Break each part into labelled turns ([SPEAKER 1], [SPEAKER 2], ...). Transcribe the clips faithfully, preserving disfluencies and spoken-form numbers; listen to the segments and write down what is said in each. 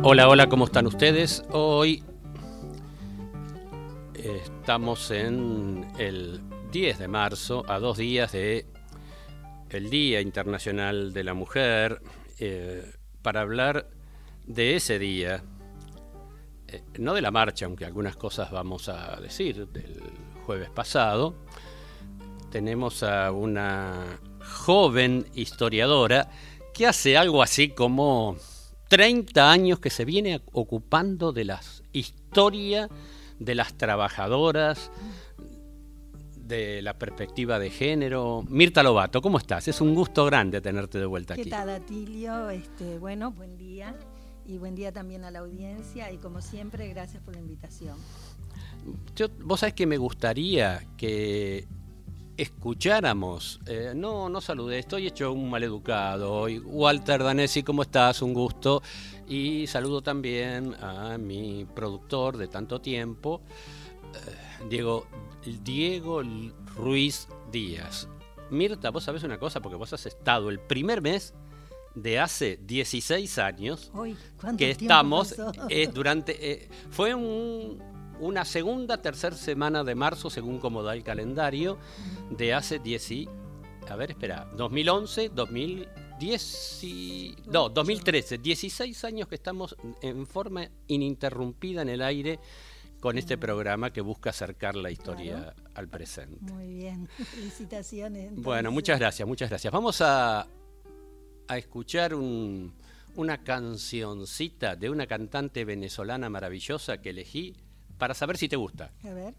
[SPEAKER 1] Hola, hola, ¿cómo están ustedes? Hoy estamos en el diez de marzo, a dos días de el Día Internacional de la Mujer, eh, para hablar de ese día, eh, no de la marcha, aunque algunas cosas vamos a decir del jueves pasado. Tenemos a una joven historiadora que hace algo así como treinta años que se viene ocupando de la historia de las trabajadoras, de la perspectiva de género. Mirta Lobato, ¿cómo estás? Es un gusto grande tenerte de vuelta aquí.
[SPEAKER 2] ¿Qué tal, Atilio? Este, bueno, buen día. Y buen día también a la audiencia. Y como siempre, gracias por la invitación.
[SPEAKER 1] Yo, vos sabés que me gustaría que escucháramos, eh, no, no saludé, estoy hecho un maleducado hoy. Walter Danesi, ¿cómo estás? Un gusto. Y saludo también a mi productor de tanto tiempo, eh, Diego, Diego Ruiz Díaz. Mirta, vos sabés una cosa, porque vos has estado el primer mes de hace dieciséis años
[SPEAKER 2] Uy, ¿cuánto
[SPEAKER 1] que
[SPEAKER 2] tiempo
[SPEAKER 1] estamos,
[SPEAKER 2] pasó?
[SPEAKER 1] eh, durante, eh, fue un... una segunda, tercera semana de marzo, según como da el calendario, de hace diez y, a ver, espera, dos mil once, dos mil diez, y, no, dos mil trece, dieciséis años que estamos en forma ininterrumpida en el aire con este programa que busca acercar la historia claro. al presente.
[SPEAKER 2] Muy bien, felicitaciones. Entonces.
[SPEAKER 1] Bueno, muchas gracias, muchas gracias. Vamos a, a escuchar un, una cancioncita de una cantante venezolana maravillosa que elegí para saber si te gusta.
[SPEAKER 2] A ver.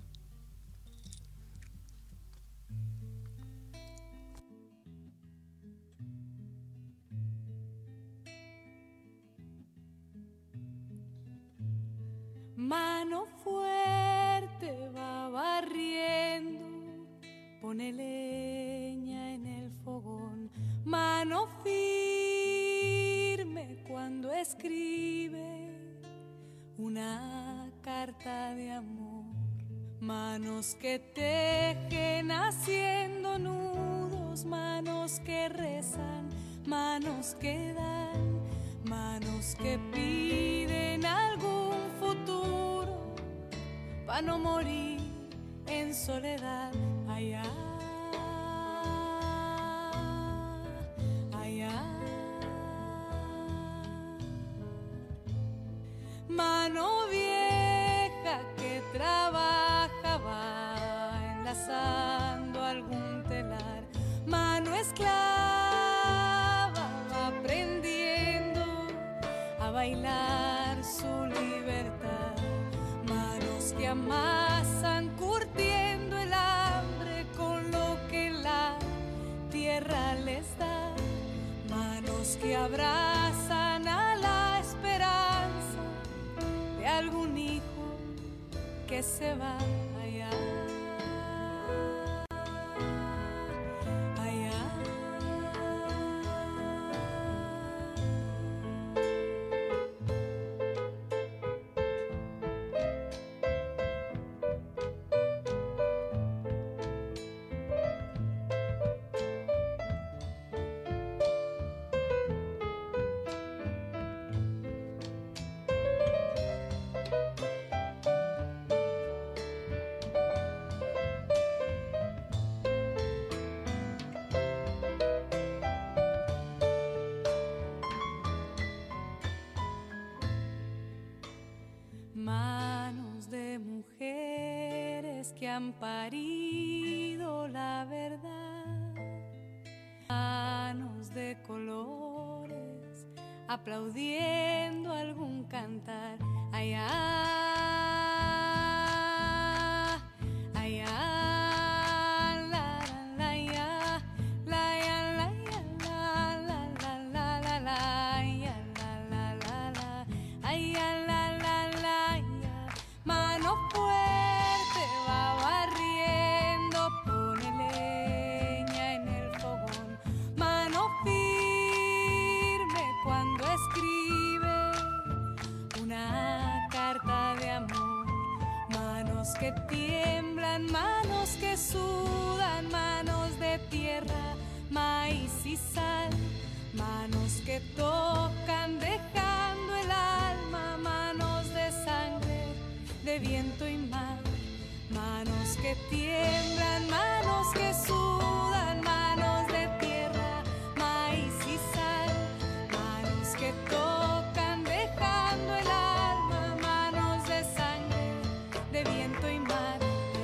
[SPEAKER 3] Mano fuerte va barriendo, pone leña en el fogón. Mano firme cuando escribe una carta de amor. Manos que tejen haciendo nudos, manos que rezan, manos que dan, manos que piden algún futuro para no morir en soledad. Allá, allá. Mano vieja que trabaja va enlazando algún telar. Mano esclava va aprendiendo a bailar su libertad. Manos que amasan curtiendo el hambre con lo que la tierra les da. Manos que abrazan a la esperanza de algún hijo que se va allá, allá. Manos de mujeres que han parido la verdad, manos de colores aplaudiendo algún cantar. Allá, allá, la, la, ya, la, ya, la, ya, la, la, la, la, la, la, ya, la, la, la, la, ay, ya, la. Mano fuerte va barriendo, pone leña en el fogón. Mano firme cuando escribe una carta de amor. Manos que tiemblan, manos que sudan, manos de tierra, maíz y sal. Manos que tocan dejando el alma de viento y mar, manos que tiemblan, manos que sudan, manos de tierra, maíz y sal, manos que tocan dejando el alma, manos de sangre, de viento y mar.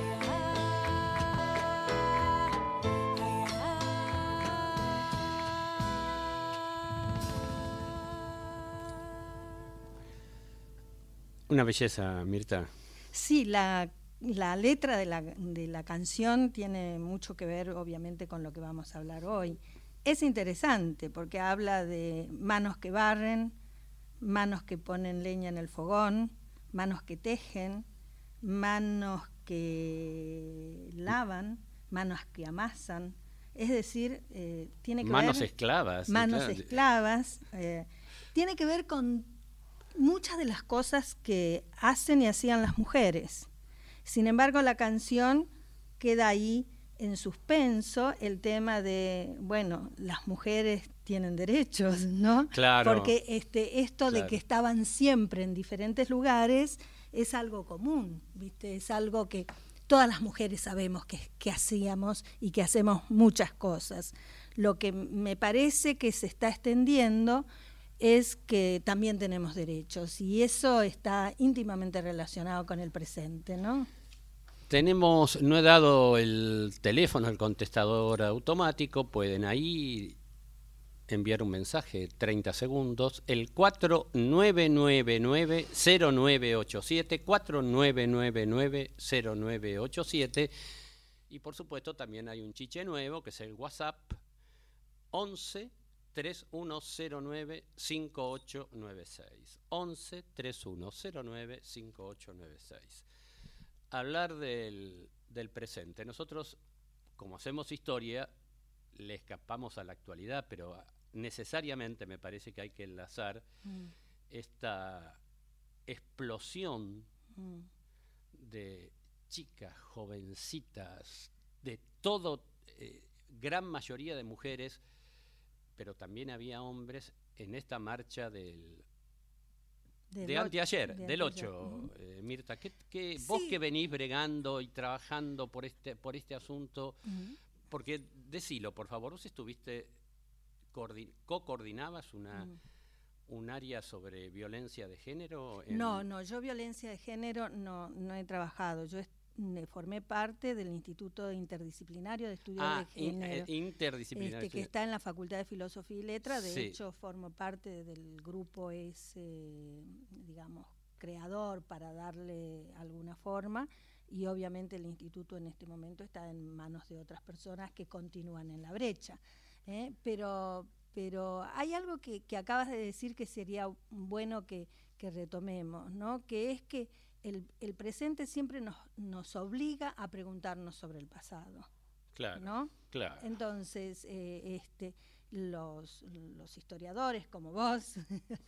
[SPEAKER 1] Una belleza, Mirta.
[SPEAKER 2] Sí, la, la letra de la, de la canción tiene mucho que ver, obviamente, con lo que vamos a hablar hoy. Es interesante porque habla de manos que barren, manos que ponen leña en el fogón, manos que tejen, manos que lavan, manos que amasan. Es decir, eh, tiene que
[SPEAKER 1] manos
[SPEAKER 2] ver...
[SPEAKER 1] esclavas.
[SPEAKER 2] Manos
[SPEAKER 1] claro.
[SPEAKER 2] esclavas. Eh, tiene que ver con muchas de las cosas que hacen y hacían las mujeres. Sin embargo, la canción queda ahí en suspenso, el tema de, bueno, las mujeres tienen derechos, ¿no?
[SPEAKER 1] Claro.
[SPEAKER 2] Porque este, esto
[SPEAKER 1] claro.
[SPEAKER 2] de que estaban siempre en diferentes lugares es algo común, ¿viste? Es algo que todas las mujeres sabemos que, que hacíamos y que hacemos muchas cosas. Lo que me parece que se está extendiendo es que también tenemos derechos y eso está íntimamente relacionado con el presente, ¿no?
[SPEAKER 1] Tenemos, no he dado el teléfono, el contestador automático, pueden ahí enviar un mensaje, treinta segundos, el cuatro nueve nueve nueve cero nueve ocho siete, cuatro nueve nueve nueve cero nueve ocho siete, y por supuesto también hay un chiche nuevo que es el WhatsApp once tres uno cero nueve cinco ocho nueve seis, once tres uno cero nueve cinco ocho nueve seis. Hablar del, del presente. Nosotros, como hacemos historia, le escapamos a la actualidad, pero necesariamente me parece que hay que enlazar mm. esta explosión mm. de chicas, jovencitas, de todo, eh, gran mayoría de mujeres, pero también había hombres en esta marcha del de, de anteayer, de del ocho. Eh, Mirta, ¿qué, qué, sí. vos que venís bregando y trabajando por este por este asunto, uh-huh. porque decilo, por favor, vos estuviste, coordin, co-coordinabas una, uh-huh. un área sobre violencia de género. En...
[SPEAKER 2] No, no, yo violencia de género no, no he trabajado, yo est- formé parte del Instituto Interdisciplinario de Estudios
[SPEAKER 1] ah,
[SPEAKER 2] de Género,
[SPEAKER 1] in, interdisciplinario,
[SPEAKER 2] este, que está en la Facultad de Filosofía y Letras. De
[SPEAKER 1] sí.
[SPEAKER 2] hecho, formo parte del grupo ese, digamos, creador para darle alguna forma, y obviamente el instituto en este momento está en manos de otras personas que continúan en la brecha. ¿eh? Pero, pero hay algo que, que acabas de decir que sería bueno que, que retomemos, ¿no? Que es que El, el presente siempre nos, nos obliga a preguntarnos sobre el pasado.
[SPEAKER 1] Claro,
[SPEAKER 2] ¿no?
[SPEAKER 1] claro.
[SPEAKER 2] Entonces, eh, este, los, los historiadores como vos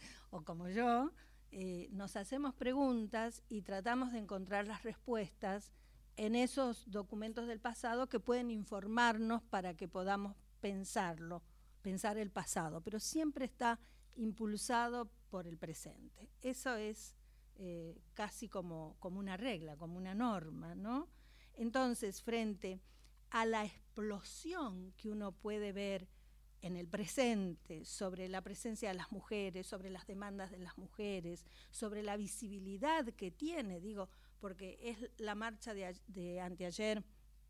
[SPEAKER 2] o como yo, eh, nos hacemos preguntas y tratamos de encontrar las respuestas en esos documentos del pasado que pueden informarnos para que podamos pensarlo, pensar el pasado, pero siempre está impulsado por el presente. Eso es Eh, casi como, como una regla, como una norma, ¿no? Entonces, frente a la explosión que uno puede ver en el presente sobre la presencia de las mujeres, sobre las demandas de las mujeres, sobre la visibilidad que tiene, digo, porque es la marcha de, de anteayer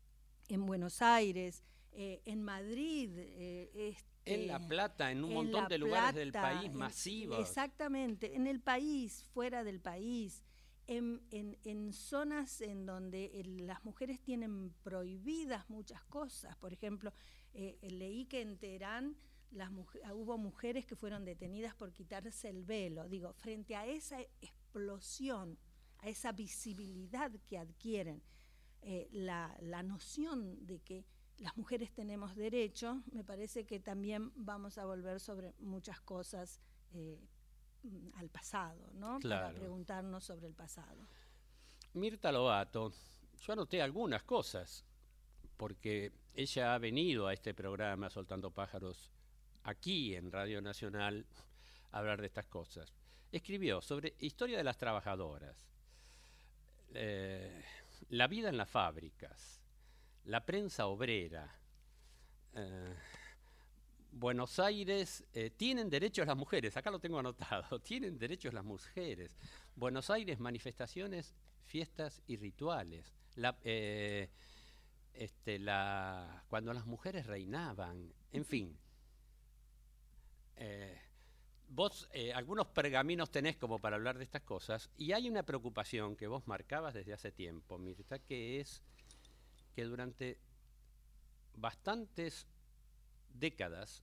[SPEAKER 2] en Buenos Aires, eh, en Madrid, eh, este,
[SPEAKER 1] en La Plata, en un en montón de lugares Plata, del país, masivos.
[SPEAKER 2] Exactamente, en el país, fuera del país, en, en, en zonas en donde el, las mujeres tienen prohibidas muchas cosas. Por ejemplo, eh, leí que en Teherán las muj- hubo mujeres que fueron detenidas por quitarse el velo. Digo, frente a esa explosión, a esa visibilidad que adquieren, eh, la, la noción de que las mujeres tenemos derechos, me parece que también vamos a volver sobre muchas cosas eh, al pasado, ¿no?
[SPEAKER 1] Claro.
[SPEAKER 2] Para preguntarnos sobre el pasado.
[SPEAKER 1] Mirta Lobato, yo anoté algunas cosas, porque ella ha venido a este programa Soltando Pájaros, aquí en Radio Nacional, a hablar de estas cosas. Escribió sobre historia de las trabajadoras. eh, la vida en las fábricas, la prensa obrera, eh, Buenos Aires, eh, tienen derechos las mujeres, acá lo tengo anotado, tienen derechos las mujeres. Buenos Aires, manifestaciones, fiestas y rituales. La, eh, este, la, cuando las mujeres reinaban, en fin. Eh, vos eh, algunos pergaminos tenés como para hablar de estas cosas, y hay una preocupación que vos marcabas desde hace tiempo, Mirta, que es que durante bastantes décadas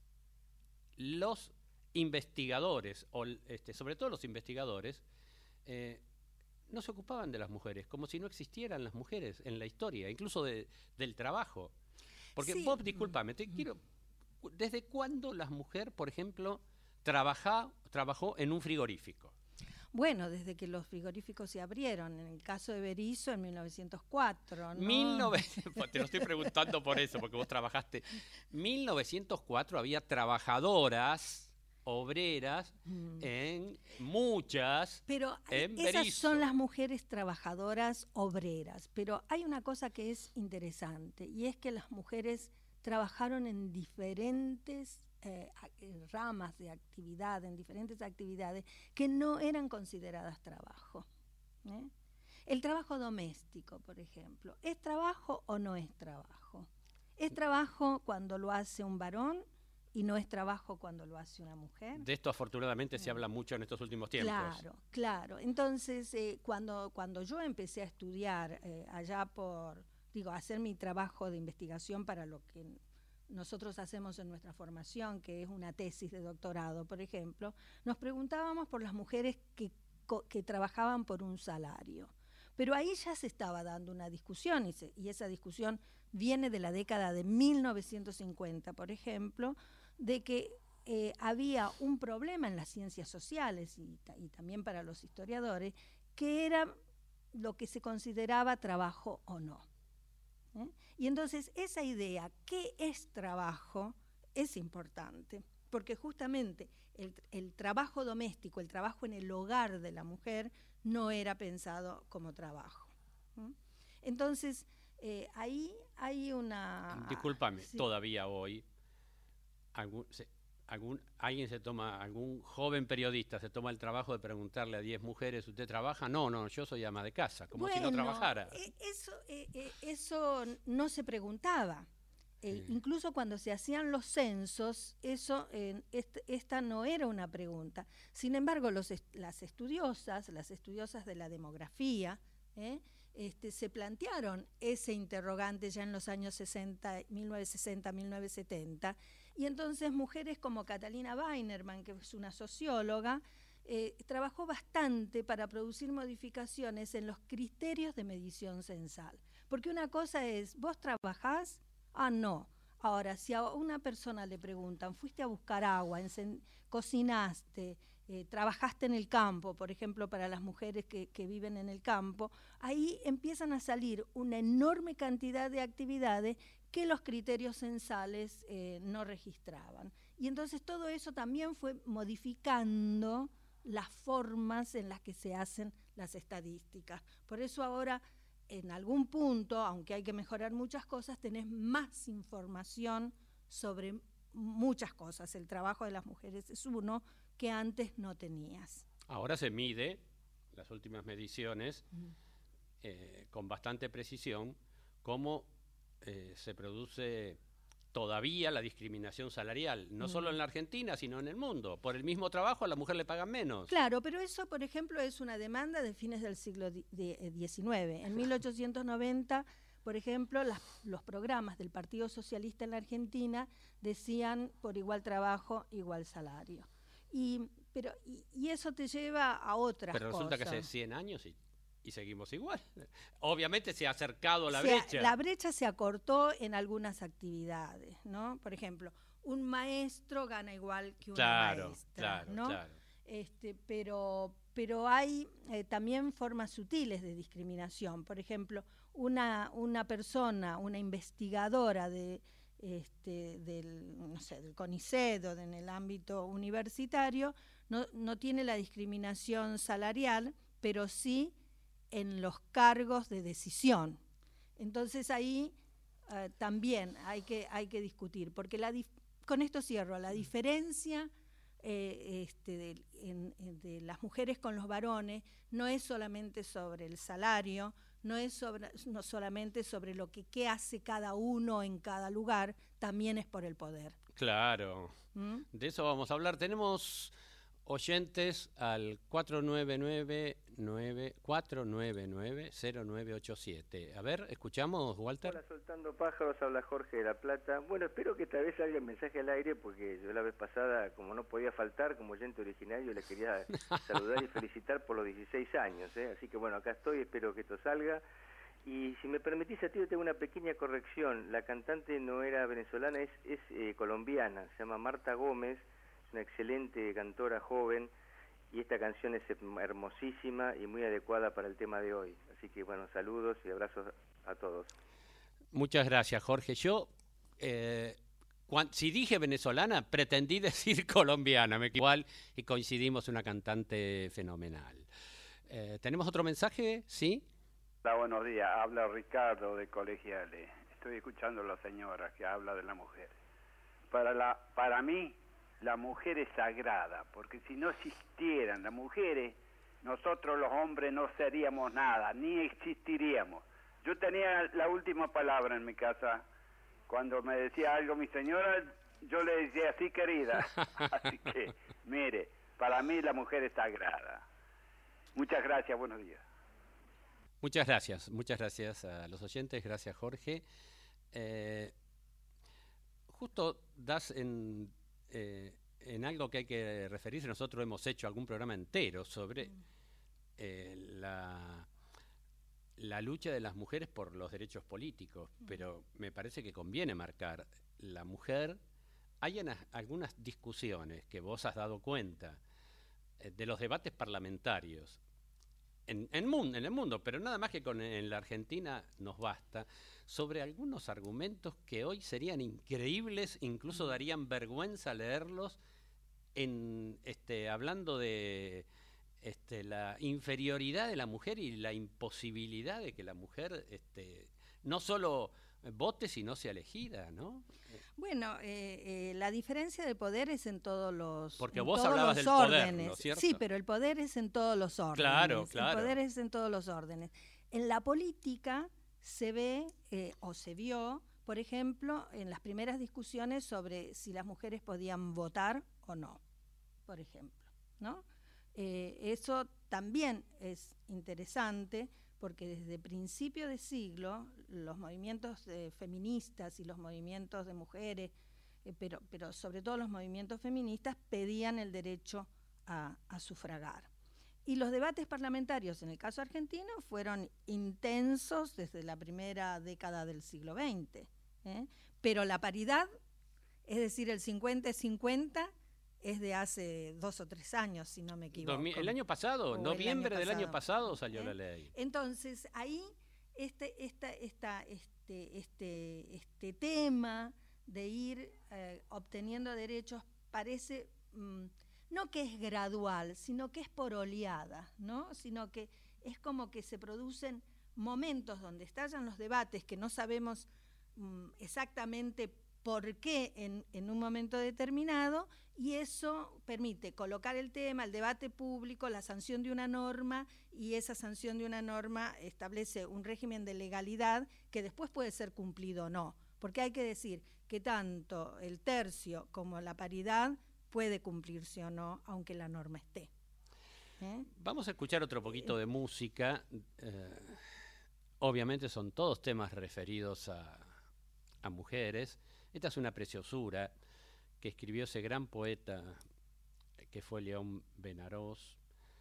[SPEAKER 1] los investigadores, o este, sobre todo los investigadores, eh, no se ocupaban de las mujeres, como si no existieran las mujeres en la historia, incluso de, del trabajo. Porque
[SPEAKER 2] Sí.
[SPEAKER 1] vos, discúlpame, te quiero, ¿desde cuándo la mujer, por ejemplo, trabaja, trabajó en un frigorífico?
[SPEAKER 2] Bueno, desde que los frigoríficos se abrieron, en el caso de Berisso en mil novecientos cuatro, ¿no?
[SPEAKER 1] mil novecientos, te lo estoy preguntando por eso, porque vos trabajaste. mil novecientos cuatro había trabajadoras, obreras, mm. en muchas,
[SPEAKER 2] pero
[SPEAKER 1] en
[SPEAKER 2] esas
[SPEAKER 1] Berisso.
[SPEAKER 2] son las mujeres trabajadoras obreras. Pero hay una cosa que es interesante, y es que las mujeres trabajaron en diferentes Eh, ramas de actividad, en diferentes actividades que no eran consideradas trabajo. ¿eh? El trabajo doméstico, por ejemplo, ¿es trabajo o no es trabajo? ¿Es trabajo cuando lo hace un varón y no es trabajo cuando lo hace una mujer?
[SPEAKER 1] De esto afortunadamente se habla mucho en estos últimos tiempos.
[SPEAKER 2] Claro, claro. Entonces, eh, cuando, cuando yo empecé a estudiar eh, allá por, digo, a hacer mi trabajo de investigación para lo que nosotros hacemos en nuestra formación, que es una tesis de doctorado, por ejemplo, nos preguntábamos por las mujeres que, que trabajaban por un salario. Pero ahí ya se estaba dando una discusión, y, se, y esa discusión viene de la década de mil novecientos cincuenta, por ejemplo, de que eh, había un problema en las ciencias sociales y, y también para los historiadores, que era lo que se consideraba trabajo o no. ¿Eh? Y entonces esa idea, ¿qué es trabajo?, es importante, porque justamente el, el trabajo doméstico, el trabajo en el hogar de la mujer, no era pensado como trabajo. ¿Mm? Entonces, eh, ahí hay una...
[SPEAKER 1] Discúlpame,
[SPEAKER 2] sí.
[SPEAKER 1] Todavía hoy, algún, se, algún, alguien se toma, algún joven periodista se toma el trabajo de preguntarle a diez mujeres, ¿usted trabaja? No, no, yo soy ama de casa, como
[SPEAKER 2] bueno,
[SPEAKER 1] si no trabajara.
[SPEAKER 2] Eh, eso, eh, eh, eso no se preguntaba. Eh, sí. Incluso cuando se hacían los censos, eso, eh, est esta no era una pregunta. Sin embargo, los est las estudiosas, las estudiosas de la demografía, eh, este, se plantearon ese interrogante ya en los años sesenta, mil novecientos sesenta, mil novecientos setenta, y entonces mujeres como Catalina Weinerman, que es una socióloga, eh, trabajó bastante para producir modificaciones en los criterios de medición censal. Porque una cosa es, ¿vos trabajás? Ah, no. Ahora, si a una persona le preguntan, fuiste a buscar agua, cocinaste, eh, trabajaste en el campo, por ejemplo, para las mujeres que, que viven en el campo, ahí empiezan a salir una enorme cantidad de actividades que los criterios censales eh, no registraban. Y entonces todo eso también fue modificando las formas en las que se hacen las estadísticas. Por eso ahora, en algún punto, aunque hay que mejorar muchas cosas, tenés más información sobre muchas cosas. El trabajo de las mujeres es uno que antes no tenías.
[SPEAKER 1] Ahora se mide, las últimas mediciones, uh-huh. eh, con bastante precisión, cómo eh, se produce todavía la discriminación salarial, no uh-huh. solo en la Argentina, sino en el mundo. Por el mismo trabajo a la mujer le pagan menos.
[SPEAKER 2] Claro, pero eso, por ejemplo, es una demanda de fines del siglo diecinueve. En mil ochocientos noventa, por ejemplo, las, los programas del Partido Socialista en la Argentina decían por igual trabajo, igual salario. Y, pero, y, y eso te lleva a otras
[SPEAKER 1] pero
[SPEAKER 2] cosas.
[SPEAKER 1] Pero resulta que hace cien años y, y seguimos igual. Obviamente se ha acercado la
[SPEAKER 2] se
[SPEAKER 1] brecha.
[SPEAKER 2] Ha, la brecha se acortó en algunas actividades, ¿no? Por ejemplo, un maestro gana igual que una
[SPEAKER 1] claro,
[SPEAKER 2] maestra,
[SPEAKER 1] claro,
[SPEAKER 2] ¿no?
[SPEAKER 1] Claro.
[SPEAKER 2] Este, pero, pero hay eh, también formas sutiles de discriminación. Por ejemplo, una, una persona, una investigadora de, este, del, no sé, del CONICET o de, en el ámbito universitario, no, no tiene la discriminación salarial, pero sí en los cargos de decisión. Entonces ahí eh, también hay que, hay que discutir, porque la dif- con esto cierro, la diferencia eh, este, de, en, en de las mujeres con los varones no es solamente sobre el salario, no es sobre, no solamente sobre lo que qué hace cada uno en cada lugar, también es por el poder.
[SPEAKER 1] Claro,
[SPEAKER 2] ¿Mm?
[SPEAKER 1] de eso vamos a hablar. Tenemos oyentes al cuatro nueve nueve, cero nueve ocho siete. A ver, ¿escuchamos, Walter?
[SPEAKER 4] Hola, Soltando Pájaros, habla Jorge de La Plata. Bueno, espero que esta vez salga el mensaje al aire, porque yo la vez pasada, como no podía faltar, como oyente originario, le quería saludar y felicitar por los dieciséis años, ¿eh? Así que bueno, acá estoy, espero que esto salga. Y si me permitís, a ti yo tengo una pequeña corrección. La cantante no era venezolana, es, es eh, colombiana, se llama Marta Gómez, es una excelente cantora joven, y esta canción es hermosísima y muy adecuada para el tema de hoy. Así que bueno, saludos y abrazos a todos.
[SPEAKER 1] Muchas gracias, Jorge. Yo, eh, cuan, si dije venezolana, pretendí decir colombiana, me igual, y coincidimos, una cantante fenomenal. Eh, ¿Tenemos otro mensaje? ¿Sí?
[SPEAKER 5] Hola, buenos días. Habla Ricardo de Colegiales. Estoy escuchando a la señora que habla de la mujer. Para, la, para mí, la mujer es sagrada, porque si no existieran las mujeres, nosotros los hombres no seríamos nada, ni existiríamos. Yo tenía la última palabra en mi casa. Cuando me decía algo mi señora, yo le decía, sí, querida. Así que, mire, para mí la mujer es sagrada. Muchas gracias, buenos días.
[SPEAKER 1] Muchas gracias, muchas gracias a los oyentes, gracias, Jorge. Eh, justo das en, eh, en algo que hay que referirse. Nosotros hemos hecho algún programa entero sobre eh, la, la lucha de las mujeres por los derechos políticos, pero me parece que conviene marcar la mujer. Hay en, algunas discusiones que vos has dado cuenta eh, de los debates parlamentarios En, en, mundo, en el mundo, pero nada más que con, en la Argentina nos basta, sobre algunos argumentos que hoy serían increíbles, incluso darían vergüenza leerlos, en, este, hablando de este, la inferioridad de la mujer y la imposibilidad de que la mujer este, no solo vote, sino sea elegida, ¿no?
[SPEAKER 2] Bueno, eh, eh, la diferencia de poder es en todos los
[SPEAKER 1] Porque
[SPEAKER 2] en
[SPEAKER 1] vos
[SPEAKER 2] todos
[SPEAKER 1] hablabas
[SPEAKER 2] los
[SPEAKER 1] del
[SPEAKER 2] órdenes.
[SPEAKER 1] poder, ¿no es cierto?
[SPEAKER 2] Sí, pero el poder es en todos los órdenes.
[SPEAKER 1] Claro, claro.
[SPEAKER 2] El poder es en todos los órdenes. En la política se ve eh, o se vio, por ejemplo, en las primeras discusiones sobre si las mujeres podían votar o no, por ejemplo, ¿no? Eh, eso también es interesante, porque desde principio de siglo los movimientos eh, feministas y los movimientos de mujeres, eh, pero, pero sobre todo los movimientos feministas, pedían el derecho a, a sufragar. Y los debates parlamentarios, en el caso argentino, fueron intensos desde la primera década del siglo veinte. ¿eh? Pero la paridad, es decir, el cincuenta cincuenta, es de hace dos o tres años, si no me equivoco.
[SPEAKER 1] El año pasado,
[SPEAKER 2] o
[SPEAKER 1] noviembre
[SPEAKER 2] año
[SPEAKER 1] del año
[SPEAKER 2] pasado.
[SPEAKER 1] pasado salió
[SPEAKER 2] ¿Eh?
[SPEAKER 1] la ley.
[SPEAKER 2] Entonces, ahí este, esta, esta, este, este, este tema de ir eh, obteniendo derechos parece, mmm, no que es gradual, sino que es por oleada, ¿no? Sino que es como que se producen momentos donde estallan los debates que no sabemos mmm, exactamente por qué en, en un momento determinado, y eso permite colocar el tema, el debate público, la sanción de una norma, y esa sanción de una norma establece un régimen de legalidad que después puede ser cumplido o no, porque hay que decir que tanto el tercio como la paridad puede cumplirse o no, aunque la norma esté. ¿Eh?
[SPEAKER 1] Vamos a escuchar otro poquito de música. Eh, obviamente son todos temas referidos a, a mujeres. Esta es una preciosura que escribió ese gran poeta que fue León Benarós.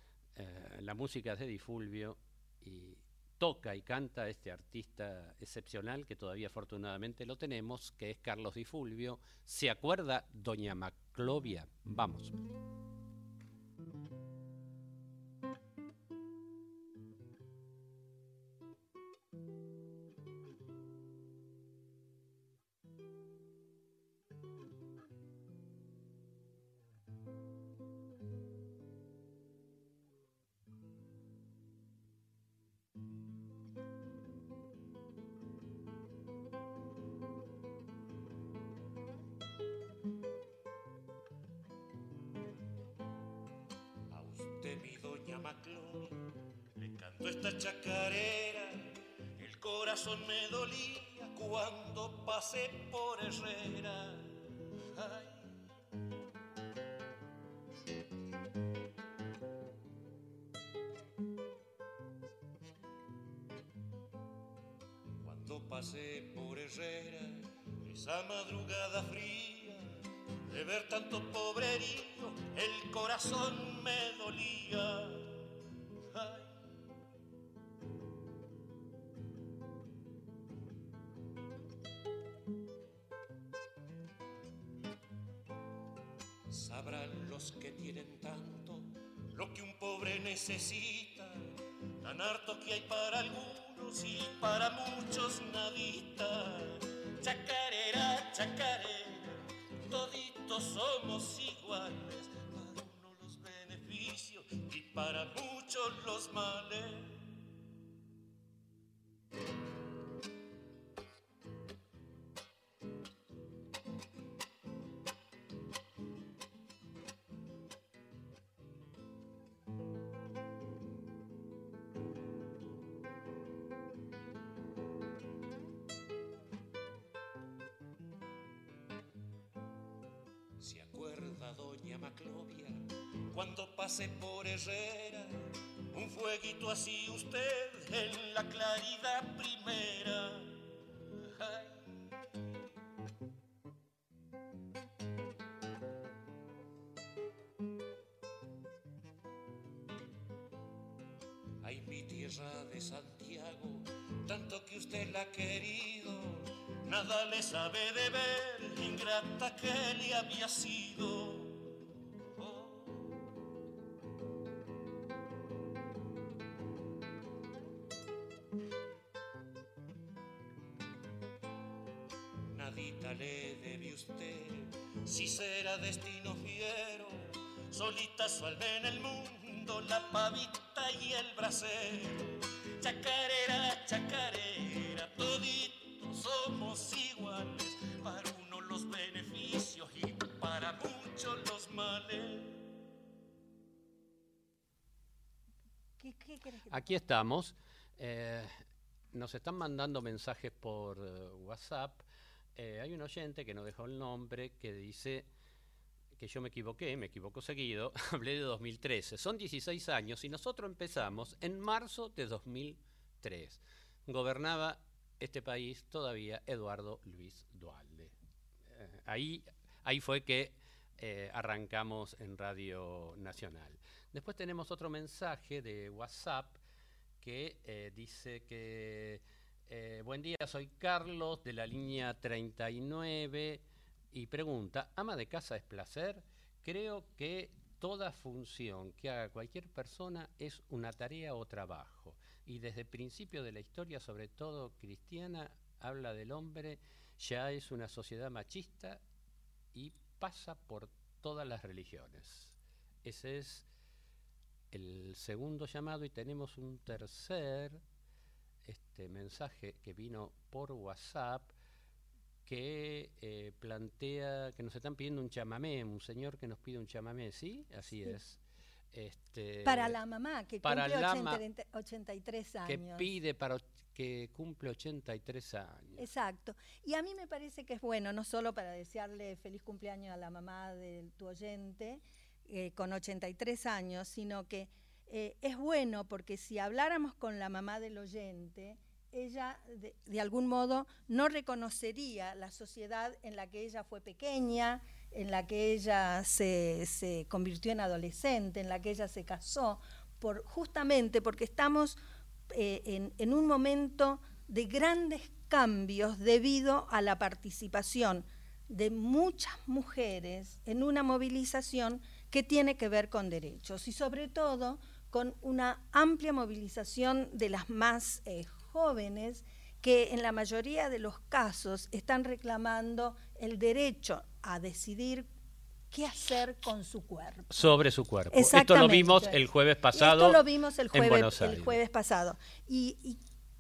[SPEAKER 1] Eh, la música es de Di Fulvio y toca y canta este artista excepcional que todavía afortunadamente lo tenemos, que es Carlos Di Fulvio. ¿Se acuerda Doña Maclovia? Vamos.
[SPEAKER 6] Maclón, le canto esta chacarera, el corazón me dolía cuando pasé por Herrera. Ay. Cuando pasé por Herrera, esa madrugada fría, de ver tanto pobrerío, el corazón me dolía. Ay. Sabrán los que tienen tanto lo que un pobre necesita, tan harto que hay para algunos y para muchos nadita. Chacarera, chacarera, toditos somos iguales, para uno los beneficios y para muchos los males. ¿Se acuerda doña Maclovia cuando pasé por Herrera? Un fueguito así usted en la claridad primera. Ay. Ay, mi tierra de Santiago, tanto que usted la ha querido, nada le sabe de ver, ingrata que le había sido. Oh. Nadita le debe usted, si será destino fiero, solita su alma en el mundo, la pavita y el bracero. Chacarera, chacarera, todito somos iguales, para uno los beneficios y para muchos los males.
[SPEAKER 2] ¿Qué, qué querés que te...
[SPEAKER 1] Aquí estamos. Eh, nos están mandando mensajes por uh, WhatsApp. Eh, hay un oyente que nos dejó el nombre que dice que yo me equivoqué, me equivoco seguido, hablé de dos mil trece. Son dieciséis años y nosotros empezamos en marzo de dos mil tres. Gobernaba este país todavía Eduardo Luis Duhalde. Eh, ahí, ahí fue que eh, arrancamos en Radio Nacional. Después tenemos otro mensaje de WhatsApp que eh, dice que eh, buen día, soy Carlos de la línea treinta y nueve y pregunta, ¿ama de casa es placer? Creo que toda función que haga cualquier persona es una tarea o trabajo. Y desde el principio de la historia, sobre todo cristiana, habla del hombre, ya es una sociedad machista y pasa por todas las religiones. Ese es el segundo llamado y tenemos un tercer este mensaje que vino por WhatsApp que eh, plantea que nos están pidiendo un chamamé, un señor que nos pide un chamamé, ¿sí? Así sí. es. Este,
[SPEAKER 2] para la mamá, que
[SPEAKER 1] para
[SPEAKER 2] cumple
[SPEAKER 1] la
[SPEAKER 2] ochenta, ochenta y tres años.
[SPEAKER 1] Que pide para que cumple ochenta y tres años.
[SPEAKER 2] Exacto. Y a mí me parece que es bueno, no solo para desearle feliz cumpleaños a la mamá de tu oyente, eh, con ochenta y tres años, sino que eh, es bueno porque si habláramos con la mamá del oyente, ella de, de algún modo no reconocería la sociedad en la que ella fue pequeña, en la que ella se, se convirtió en adolescente, en la que ella se casó, por, justamente porque estamos eh, en, en un momento de grandes cambios debido a la participación de muchas mujeres en una movilización que tiene que ver con derechos y sobre todo con una amplia movilización de las más eh, jóvenes que en la mayoría de los casos están reclamando el derecho a decidir qué hacer con su cuerpo.
[SPEAKER 1] Sobre su cuerpo. Esto lo vimos el jueves pasado.
[SPEAKER 2] Esto lo vimos el jueves,
[SPEAKER 1] en Buenos Aires.
[SPEAKER 2] el jueves pasado. Y, y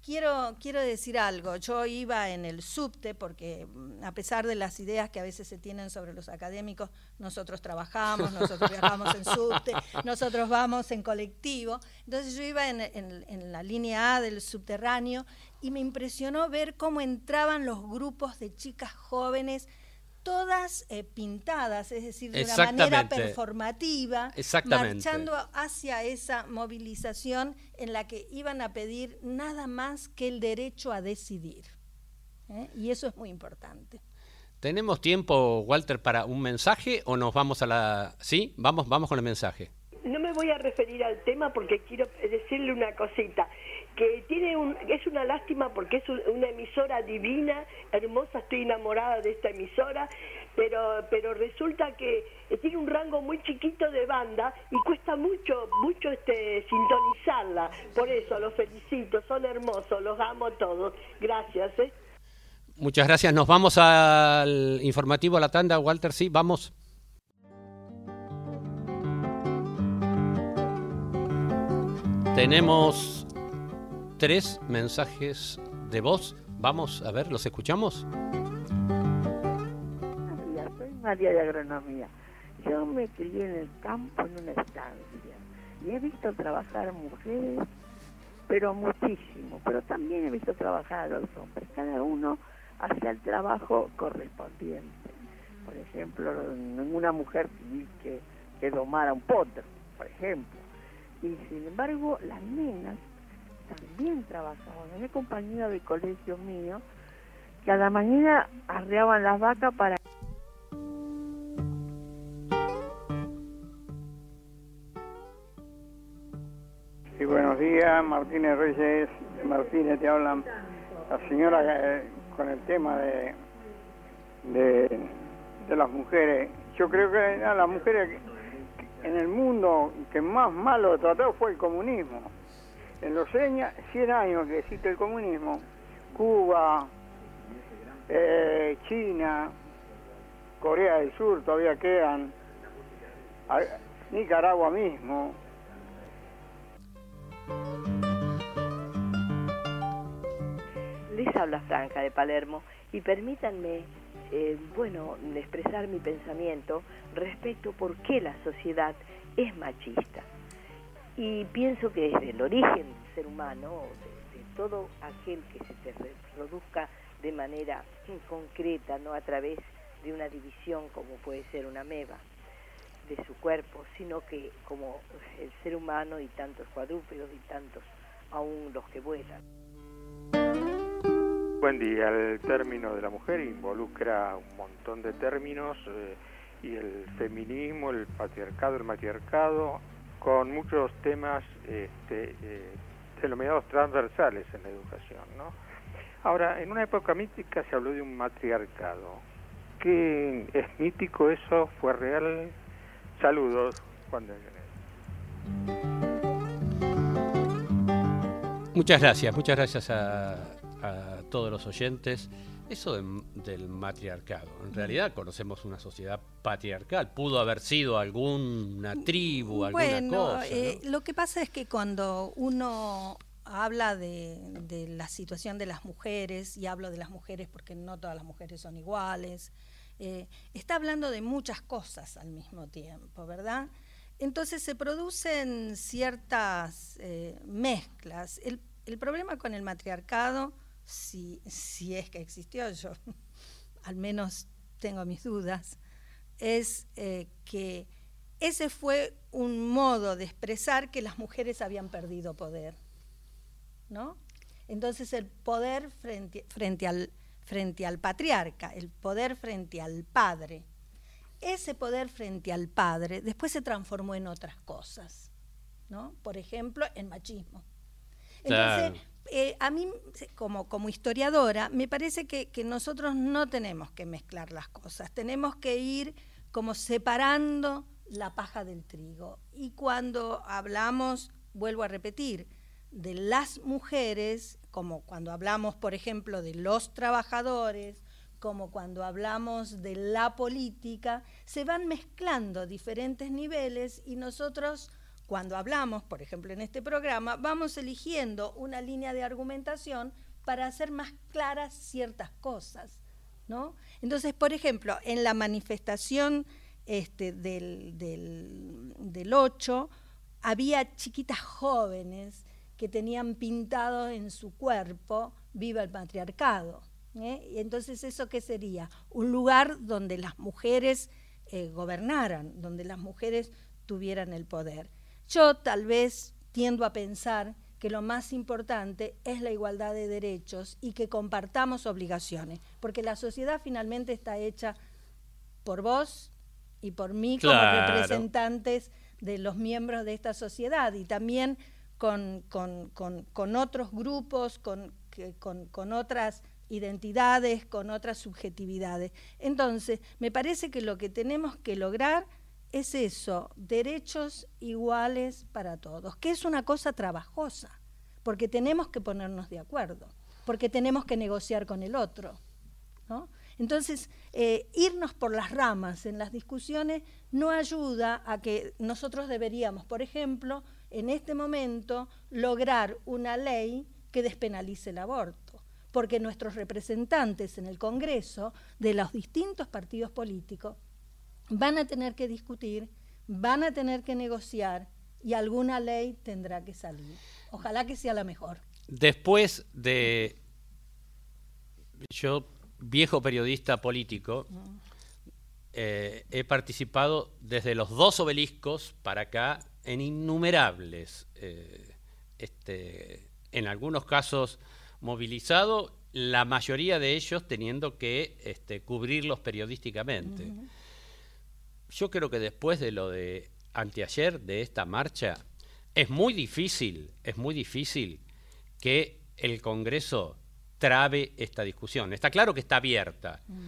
[SPEAKER 2] quiero, quiero decir algo. Yo iba en el subte porque a pesar de las ideas que a veces se tienen sobre los académicos, nosotros trabajamos, nosotros viajamos en subte, nosotros vamos en colectivo. Entonces yo iba en, en, en la línea A del subterráneo y me impresionó ver cómo entraban los grupos de chicas jóvenes, todas eh, pintadas, es decir, de una manera performativa, marchando hacia esa movilización en la que iban a pedir nada más que el derecho a decidir. ¿eh? Y eso es muy importante.
[SPEAKER 1] ¿Tenemos tiempo, Walter, para un mensaje o nos vamos a la...? ¿Sí? Vamos, vamos con el mensaje.
[SPEAKER 7] No me voy a referir al tema porque quiero decirle una cosita, que tiene un, es una lástima porque es un, una emisora divina, hermosa, estoy enamorada de esta emisora, pero pero resulta que tiene un rango muy chiquito de banda y cuesta mucho mucho este sintonizarla. Por eso los felicito, son hermosos, los amo a todos. Gracias. ¿eh?
[SPEAKER 1] Muchas gracias. Nos vamos al informativo, a la tanda, Walter. Sí, vamos. Tenemos tres mensajes de voz. Vamos a ver, ¿los escuchamos?
[SPEAKER 8] Soy María de Agronomía. Yo me crié en el campo en una estancia y he visto trabajar mujeres, pero muchísimo, pero también he visto trabajar a los hombres. Cada uno hacía el trabajo correspondiente. Por ejemplo, ninguna mujer vi que, que domara un potro, por ejemplo. Y sin embargo, las nenas también trabajaban. En el compañero de colegio mío, que a la mañana arreaban las vacas para...
[SPEAKER 9] Sí, buenos días, Martínez Reyes. Martínez, te hablan. La señora eh, con el tema de, de, de las mujeres. Yo creo que a las mujeres en el mundo que más malo trató fue el comunismo. En los cien años que existe el comunismo, Cuba, eh, China, Corea del Sur todavía quedan, Nicaragua mismo.
[SPEAKER 10] Les habla Franca de Palermo y permítanme, eh, bueno, expresar mi pensamiento respecto por qué la sociedad es machista. Y pienso que desde el origen del ser humano, de, de todo aquel que se reproduzca de manera concreta, no a través de una división como puede ser una ameba de su cuerpo, sino que como el ser humano y tantos cuadrúpedos y tantos aún los que vuelan.
[SPEAKER 11] Buen día. El término de la mujer involucra un montón de términos eh, y el feminismo, el patriarcado, el matriarcado, con muchos temas este, eh, denominados transversales en la educación, ¿no? Ahora, en una época mítica se habló de un matriarcado. ¿Qué es mítico eso? ¿Fue real? Saludos, Juan de Avellaneda.
[SPEAKER 1] Muchas gracias, muchas gracias a, a todos los oyentes. Eso de, del matriarcado, en realidad conocemos una sociedad patriarcal, pudo haber sido alguna tribu, alguna
[SPEAKER 2] bueno,
[SPEAKER 1] cosa.
[SPEAKER 2] Eh,
[SPEAKER 1] ¿no?
[SPEAKER 2] Lo que pasa es que cuando uno habla de, de la situación de las mujeres, y hablo de las mujeres porque no todas las mujeres son iguales, eh, está hablando de muchas cosas al mismo tiempo, ¿verdad? Entonces se producen ciertas eh, mezclas. El, el problema con el matriarcado, Si, si es que existió, yo al menos tengo mis dudas, es eh, que ese fue un modo de expresar que las mujeres habían perdido poder, ¿no? Entonces el poder frente, frente, al, frente al patriarca, el poder frente al padre, ese poder frente al padre después se transformó en otras cosas, ¿no? Por ejemplo, en machismo. Entonces, claro. Eh, a mí, como, como historiadora, me parece que, que nosotros no tenemos que mezclar las cosas, tenemos que ir como separando la paja del trigo. Y cuando hablamos, vuelvo a repetir, de las mujeres, como cuando hablamos, por ejemplo, de los trabajadores, como cuando hablamos de la política, se van mezclando diferentes niveles y nosotros cuando hablamos, por ejemplo, en este programa, vamos eligiendo una línea de argumentación para hacer más claras ciertas cosas, ¿no? Entonces, por ejemplo, en la manifestación este, del, del, del ocho, había chiquitas jóvenes que tenían pintado en su cuerpo "Viva el patriarcado". ¿eh? Y entonces, ¿eso qué sería? Un lugar donde las mujeres eh, gobernaran, donde las mujeres tuvieran el poder. Yo tal vez tiendo a pensar que lo más importante es la igualdad de derechos y que compartamos obligaciones, porque la sociedad finalmente está hecha por vos y por mí,
[SPEAKER 1] claro,
[SPEAKER 2] como representantes de los miembros de esta sociedad, y también con, con, con, con otros grupos, con, que, con, con otras identidades, con otras subjetividades. Entonces, me parece que lo que tenemos que lograr es eso, derechos iguales para todos, que es una cosa trabajosa, porque tenemos que ponernos de acuerdo, porque tenemos que negociar con el otro, ¿no? Entonces, eh, irnos por las ramas en las discusiones no ayuda a que nosotros deberíamos, por ejemplo, en este momento, lograr una ley que despenalice el aborto, porque nuestros representantes en el Congreso de los distintos partidos políticos van a tener que discutir, van a tener que negociar y alguna ley tendrá que salir. Ojalá que sea la mejor.
[SPEAKER 1] Después de... Yo, viejo periodista político, eh, he participado desde los dos obeliscos para acá en innumerables, eh, este, en algunos casos movilizado, la mayoría de ellos teniendo que este, cubrirlos periodísticamente. Uh-huh. Yo creo que después de lo de anteayer, de esta marcha, es muy difícil, es muy difícil que el Congreso trabe esta discusión. Está claro que está abierta, mm.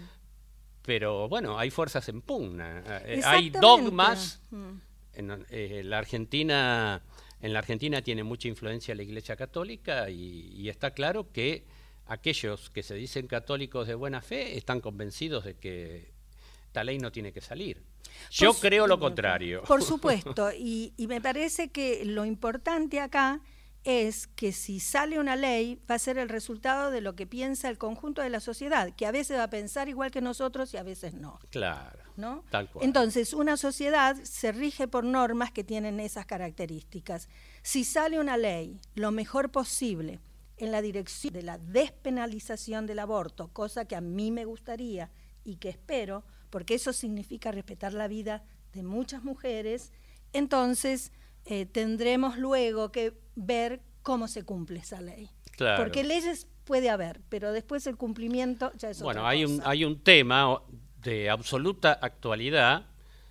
[SPEAKER 1] pero bueno, hay fuerzas en pugna, hay dogmas. Mm. En, eh, la Argentina, en la Argentina tiene mucha influencia la Iglesia Católica y, y está claro que aquellos que se dicen católicos de buena fe están convencidos de que esta ley no tiene que salir. Yo por creo lo contrario.
[SPEAKER 2] Por supuesto, y, y me parece que lo importante acá es que si sale una ley va a ser el resultado de lo que piensa el conjunto de la sociedad, que a veces va a pensar igual que nosotros y a veces no.
[SPEAKER 1] Claro,
[SPEAKER 2] ¿no?
[SPEAKER 1] Tal cual.
[SPEAKER 2] Entonces, una sociedad se rige por normas que tienen esas características. Si sale una ley lo mejor posible en la dirección de la despenalización del aborto, cosa que a mí me gustaría y que espero, porque eso significa respetar la vida de muchas mujeres, entonces eh, tendremos luego que ver cómo se cumple esa ley.
[SPEAKER 1] Claro.
[SPEAKER 2] Porque leyes puede haber, pero después el cumplimiento ya es
[SPEAKER 1] bueno,
[SPEAKER 2] otra
[SPEAKER 1] hay
[SPEAKER 2] cosa.
[SPEAKER 1] un hay un tema de absoluta actualidad,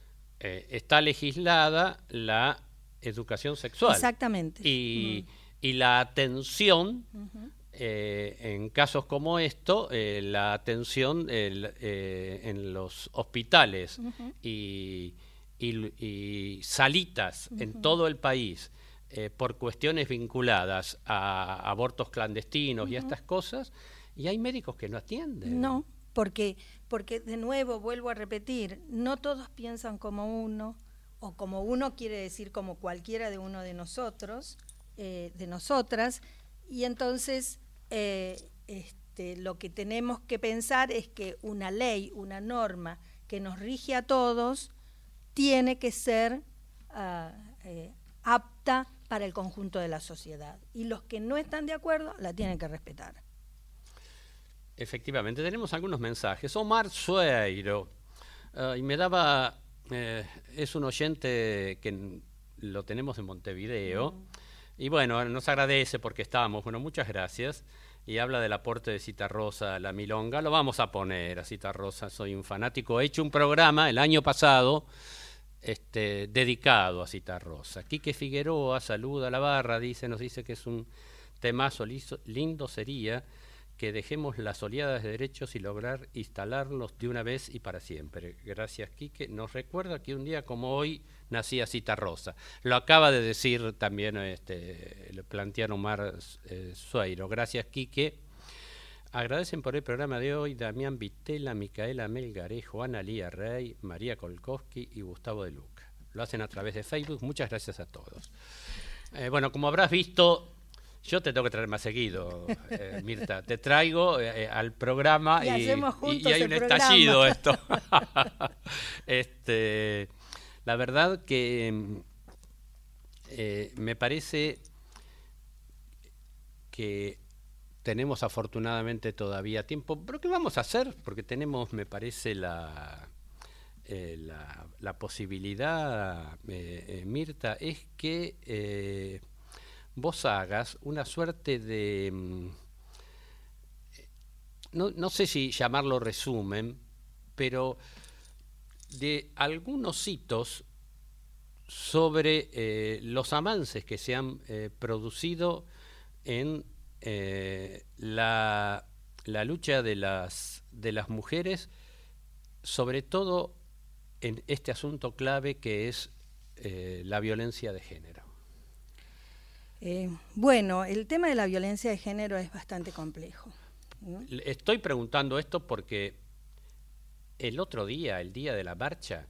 [SPEAKER 1] eh, está legislada la educación sexual.
[SPEAKER 2] Exactamente.
[SPEAKER 1] Y,
[SPEAKER 2] mm.
[SPEAKER 1] y la atención...
[SPEAKER 2] Uh-huh.
[SPEAKER 1] Eh, en casos como esto, eh, la atención eh, eh, en los hospitales uh-huh. y, y, y salitas uh-huh. en todo el país eh, por cuestiones vinculadas a abortos clandestinos uh-huh. y a estas cosas, y hay médicos que no atienden.
[SPEAKER 2] No, porque, porque de nuevo vuelvo a repetir, no todos piensan como uno, o como uno quiere decir como cualquiera de uno de nosotros, eh, de nosotras, y entonces eh, este, lo que tenemos que pensar es que una ley, una norma que nos rige a todos, tiene que ser uh, eh, apta para el conjunto de la sociedad. Y los que no están de acuerdo la tienen que respetar.
[SPEAKER 1] Efectivamente, tenemos algunos mensajes. Omar Sueiro, uh, y me daba, eh, es un oyente que lo tenemos en Montevideo, mm. y bueno, nos agradece porque estábamos, bueno, muchas gracias, y habla del aporte de Citarrosa a la milonga. Lo vamos a poner a Citarrosa, soy un fanático. He hecho un programa el año pasado este, dedicado a Citarrosa. Quique Figueroa saluda a la barra, dice, nos dice que es un temazo lindo sería que dejemos las oleadas de derechos y lograr instalarlos de una vez y para siempre. Gracias, Quique. Nos recuerda que un día como hoy nacía Citarrosa. Lo acaba de decir también este, el plantear Omar eh, Sueiro. Gracias, Quique. Agradecen por el programa de hoy Damián Vitela, Micaela Melgarejo, Ana Lía Rey, María Kolkowski y Gustavo de Luca. lo hacen a través de Facebook. Muchas gracias a todos. Eh, bueno, como habrás visto, yo te tengo que traer más seguido, eh, Mirta. Te traigo eh, al programa
[SPEAKER 2] y,
[SPEAKER 1] y,
[SPEAKER 2] hacemos juntos
[SPEAKER 1] y, y hay
[SPEAKER 2] el
[SPEAKER 1] un
[SPEAKER 2] programa.
[SPEAKER 1] estallido esto. este, la verdad que eh, me parece que tenemos afortunadamente todavía tiempo. ¿Pero qué vamos a hacer? Porque tenemos, me parece, la, eh, la, la posibilidad, eh, eh, Mirta, es que eh, vos hagas una suerte de, no, no sé si llamarlo resumen, pero de algunos hitos sobre eh, los avances que se han eh, producido en eh, la, la lucha de las, de las mujeres, sobre todo en este asunto clave que es eh, la violencia de género.
[SPEAKER 2] Eh, bueno, el tema de la violencia de género es bastante complejo, ¿no?
[SPEAKER 1] Estoy preguntando esto porque el otro día, el día de la marcha,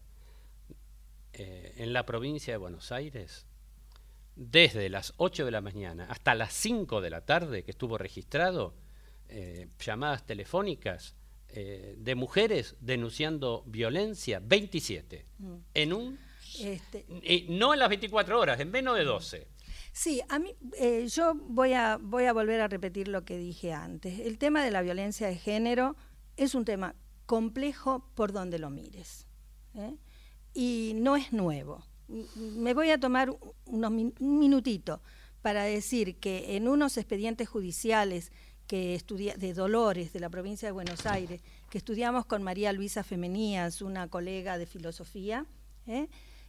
[SPEAKER 1] eh, en la provincia de Buenos Aires, desde las ocho de la mañana hasta las cinco de la tarde, que estuvo registrado, eh, llamadas telefónicas eh, de mujeres denunciando violencia, veintisiete, mm. en un... Este, eh, no en las veinticuatro horas, en menos de doce.
[SPEAKER 2] Sí, a mí, eh, yo voy a, voy a volver a repetir lo que dije antes. El tema de la violencia de género es un tema complejo por donde lo mires, ¿eh? Y no es nuevo. Me voy a tomar unos min- un minutito para decir que en unos expedientes judiciales que estudia, de Dolores, de la provincia de Buenos Aires, que estudiamos con María Luisa Femenías, una colega de filosofía, ¿eh?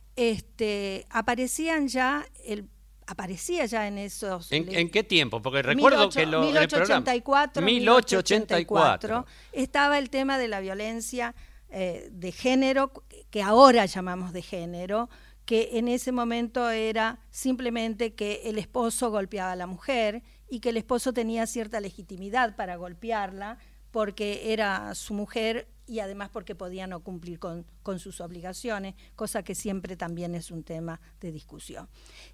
[SPEAKER 2] este, aparecían ya el aparecía ya en esos...
[SPEAKER 1] ¿En, le, ¿en qué tiempo? Porque recuerdo que lo,
[SPEAKER 2] mil ochocientos ochenta y cuatro,
[SPEAKER 1] mil ochocientos ochenta y cuatro
[SPEAKER 2] estaba el tema de la violencia eh, de género, que ahora llamamos de género, que en ese momento era simplemente que el esposo golpeaba a la mujer y que el esposo tenía cierta legitimidad para golpearla porque era su mujer y además porque podía no cumplir con, con sus obligaciones, cosa que siempre también es un tema de discusión.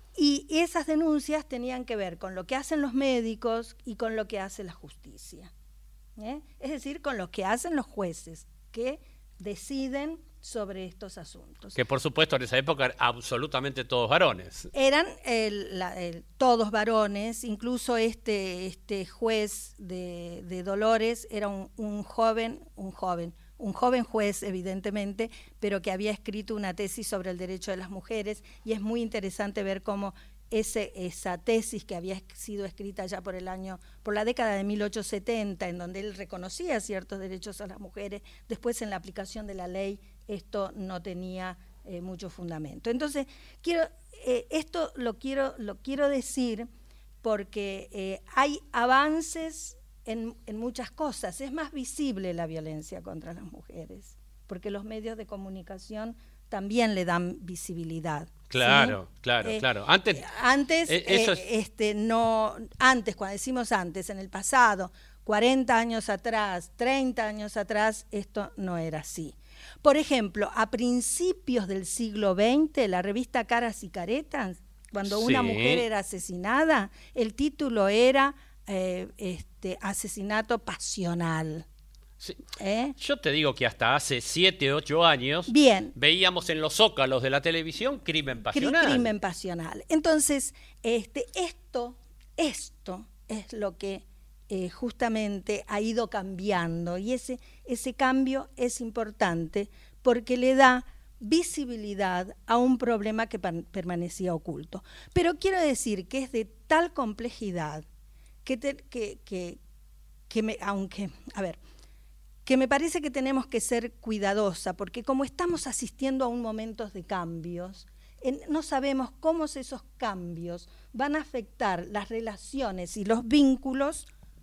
[SPEAKER 2] Y esas denuncias tenían que ver con lo que hacen los médicos y con lo que hace la justicia, ¿eh? Es decir, con lo que hacen los jueces que deciden sobre estos asuntos.
[SPEAKER 1] Que por supuesto en esa época eran absolutamente todos varones.
[SPEAKER 2] Eran el, la, el, todos varones, incluso este, este juez de, de Dolores era un, un joven, un joven, un joven juez evidentemente, pero que había escrito una tesis sobre el derecho de las mujeres, y es muy interesante ver cómo ese, esa tesis que había sido escrita ya por el año, por la década de mil ochocientos setenta, en donde él reconocía ciertos derechos a las mujeres, después en la aplicación de la ley esto no tenía eh, mucho fundamento. Entonces, quiero, eh, esto lo quiero, lo quiero decir porque eh, hay avances en, en muchas cosas. Es más visible la violencia contra las mujeres, porque los medios de comunicación también le dan visibilidad.
[SPEAKER 1] Claro,
[SPEAKER 2] ¿sí?
[SPEAKER 1] claro,
[SPEAKER 2] eh,
[SPEAKER 1] claro. Antes,
[SPEAKER 2] antes,
[SPEAKER 1] eh, eso es...
[SPEAKER 2] eh, este, no, antes, cuando decimos antes, en el pasado, cuarenta años atrás, treinta años atrás, esto no era así. Por ejemplo, a principios del siglo veinte, la revista Caras y Caretas, cuando una sí. mujer era asesinada, el título era eh, este, asesinato pasional.
[SPEAKER 1] Sí.
[SPEAKER 2] ¿Eh?
[SPEAKER 1] Yo te digo que hasta hace siete, ocho años
[SPEAKER 2] Bien.
[SPEAKER 1] veíamos en los zócalos de la televisión crimen pasional.
[SPEAKER 2] Crimen pasional. Entonces, este, esto, esto es lo que eh, justamente ha ido cambiando, y ese, ese cambio es importante porque le da visibilidad a un problema que permanecía oculto. Pero quiero decir que es de tal complejidad que, te, que, que, que me, aunque, a ver, que me parece que tenemos que ser cuidadosa, porque como estamos asistiendo a un momento de cambios, en, no sabemos cómo esos cambios van a afectar las relaciones y los vínculos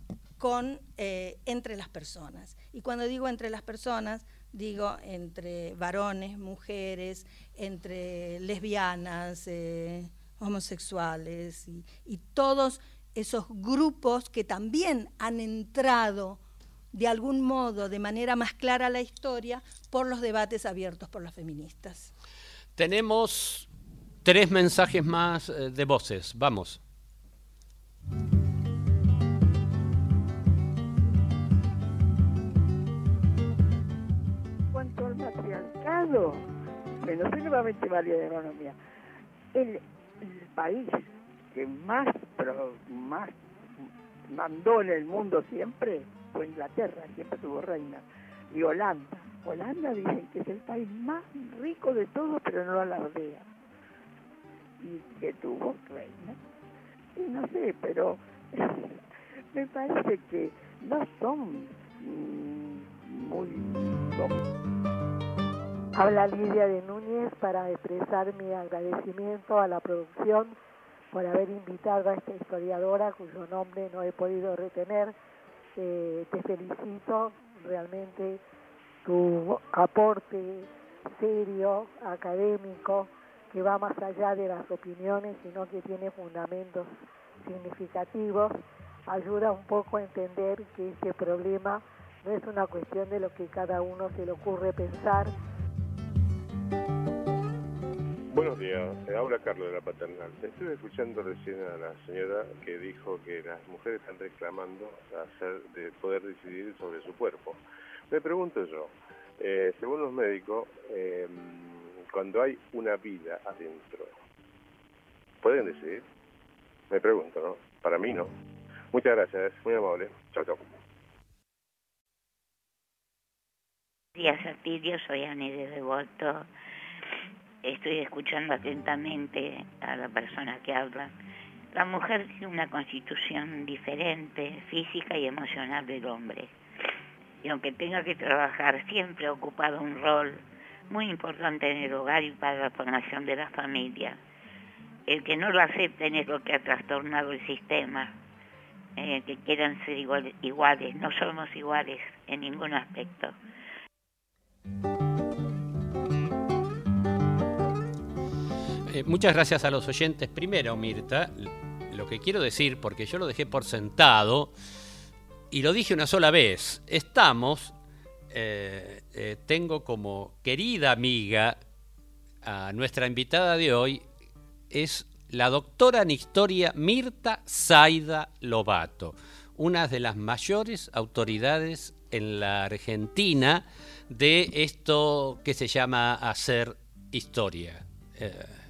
[SPEAKER 2] con, eh, entre las personas. Y cuando digo entre las personas, digo entre varones, mujeres, entre lesbianas, eh, homosexuales y, y todos esos grupos que también han entrado de algún modo, de manera más clara a la historia, por los debates abiertos por las feministas.
[SPEAKER 1] Tenemos tres mensajes más eh, de voces. Vamos.
[SPEAKER 8] En cuanto al matriarcado, bueno, solamente valía de economía. El, el país que más, pero más mandó en el mundo siempre fue Inglaterra, siempre tuvo reina, y Holanda. Holanda dicen que es el país más rico de todos, pero no alardea. Y que tuvo reina. Y no sé, pero me parece que no son mmm, muy...
[SPEAKER 12] Habla Lidia de Núñez para expresar mi agradecimiento a la producción por haber invitado a esta historiadora cuyo nombre no he podido retener. Eh, te felicito, realmente tu aporte serio, académico, que va más allá de las opiniones, sino que tiene fundamentos significativos, ayuda un poco a entender que este problema no es una cuestión de lo que cada uno se le ocurre pensar.
[SPEAKER 13] Buenos días, eh, habla Carlos de la Paternal. Estuve escuchando recién a la señora que dijo que las mujeres están reclamando hacer, de poder decidir sobre su cuerpo. Me pregunto yo, eh, según los médicos, eh, cuando hay una vida adentro, ¿pueden decidir? Me pregunto, ¿no? Para mí no. Muchas gracias, muy amable. Chao, chao.
[SPEAKER 14] Buenos días, Atilio, soy Ani de Devoto. Estoy escuchando atentamente a la persona que habla. La mujer tiene una constitución diferente, física y emocional del hombre. Y aunque tenga que trabajar, siempre ha ocupado un rol muy importante en el hogar y para la formación de la familia. El que no lo acepten es lo que ha trastornado el sistema, eh, que quieran ser igual, iguales. No somos iguales en ningún aspecto.
[SPEAKER 1] Eh, muchas gracias a los oyentes. Primero, Mirta, lo que quiero decir, porque yo lo dejé por sentado y lo dije una sola vez, estamos, eh, eh, tengo como querida amiga a nuestra invitada de hoy, es la doctora en historia Mirta Zaida Lobato, una de las mayores autoridades en la Argentina de esto que se llama hacer historia. Eh,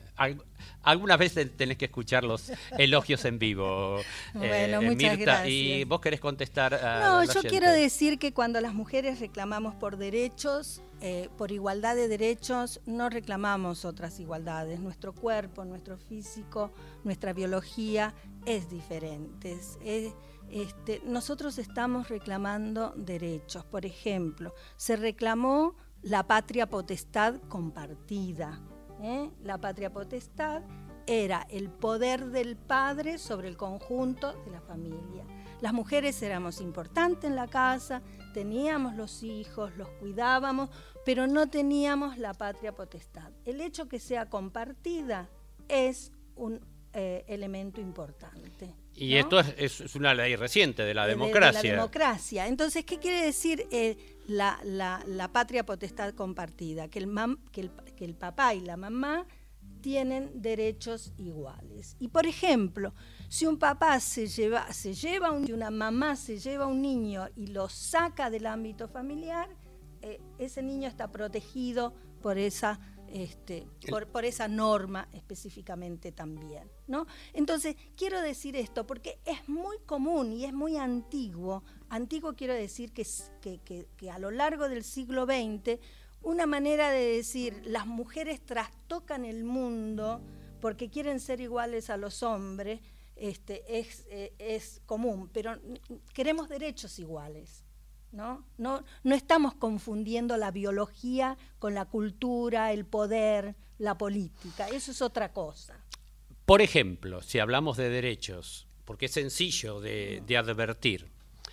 [SPEAKER 1] Algunas veces tenés que escuchar los elogios en vivo,
[SPEAKER 2] bueno,
[SPEAKER 1] eh,
[SPEAKER 2] muchas
[SPEAKER 1] Mirta,
[SPEAKER 2] gracias.
[SPEAKER 1] y vos querés contestar a
[SPEAKER 2] No,
[SPEAKER 1] la
[SPEAKER 2] yo
[SPEAKER 1] oyente.
[SPEAKER 2] quiero decir que cuando las mujeres reclamamos por derechos, eh, por igualdad de derechos, no reclamamos otras igualdades. Nuestro cuerpo, nuestro físico, nuestra biología es diferente. Es, es, este, nosotros estamos reclamando derechos. Por ejemplo, se reclamó la patria potestad compartida. ¿Eh? La patria potestad era el poder del padre sobre el conjunto de la familia. Las mujeres éramos importantes en la casa, teníamos los hijos, los cuidábamos, pero no teníamos la patria potestad. El hecho que sea compartida es un eh, elemento importante.
[SPEAKER 1] Y
[SPEAKER 2] ¿no?
[SPEAKER 1] esto es, es una ley reciente de la
[SPEAKER 2] De-
[SPEAKER 1] democracia.
[SPEAKER 2] De la democracia. Entonces, ¿qué quiere decir eh, la, la, la patria potestad compartida? Que el, mam, que, el, que el papá y la mamá tienen derechos iguales. Y, por ejemplo, si un papá se lleva, se lleva un, una mamá se lleva a un niño y lo saca del ámbito familiar, eh, ese niño está protegido por esa Este, por, por esa norma específicamente también, ¿no? Entonces, quiero decir esto porque es muy común y es muy antiguo. Antiguo quiero decir que, que, que, que a lo largo del siglo veinte, una manera de decir las mujeres trastocan el mundo porque quieren ser iguales a los hombres, este, es, eh, es común, pero queremos derechos iguales. ¿No? No, no estamos confundiendo la biología con la cultura, el poder, la política. Eso es otra cosa.
[SPEAKER 1] Por ejemplo, si hablamos de derechos, porque es sencillo de, de advertir,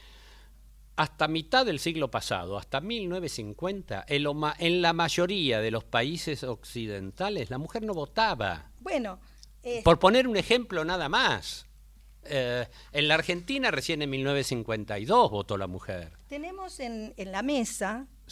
[SPEAKER 1] hasta mitad del siglo pasado, hasta mil novecientos cincuenta, en, lo ma- en la mayoría de los países occidentales la mujer no votaba.
[SPEAKER 2] Bueno, eh,
[SPEAKER 1] Por poner un ejemplo nada más. Eh, en la Argentina recién en mil novecientos cincuenta y dos votó la mujer.
[SPEAKER 2] tenemos en, en la mesa